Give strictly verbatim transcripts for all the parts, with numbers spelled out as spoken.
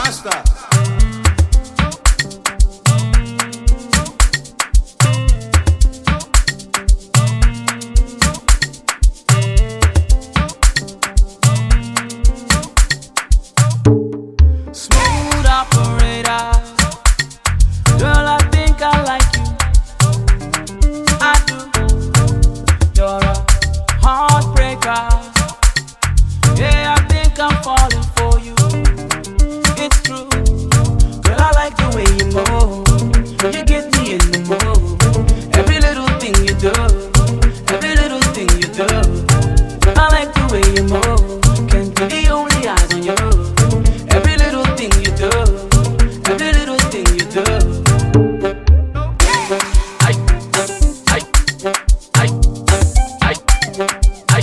Rasta. Smooth operator, girl, I think I like you. I do. You're a heartbreaker. Yeah, I think I'm falling for you. It's true. Girl, I like the way you move. You get me in the mood. Every little thing you do, every little thing you do. I like the way you move. Can't be the only eyes on you. Every little thing you do, every little thing you do. I, I, I, I, I, I,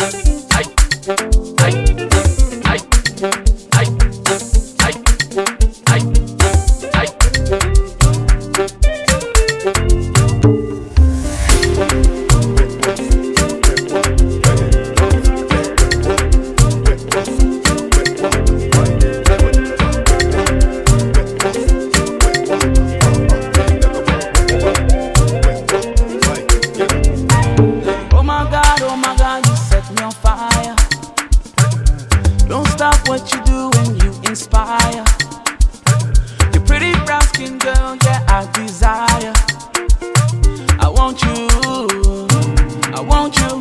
I, I, I, I, Oh my God, oh my God, you set me on fire. Don't stop what you do when you inspire. You're pretty brown skin girl, yeah, I desire. I want you, I want you.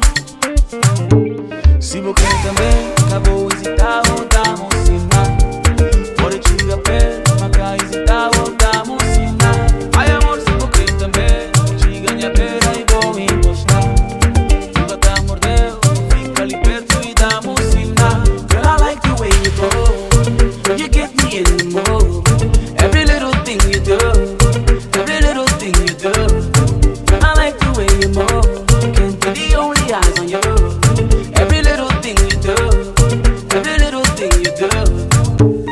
Si vos querés também, acabou hesitar, voltamos sin nada. Pode te aper, maga hesitar, voltamos sin nada. Ai amor, si vos querés também, te ganha pera e vou encostar. Nunca te mordeu, fica ali perto e damos sin nada. Girl, I like the way you go. You get me in the mood. Every little thing you do, every little thing you do. I like the way you move. Can't be the only eyes on you. Every little thing you do, every little thing you do.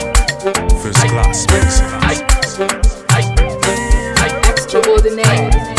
First class mix. Extraordinaire.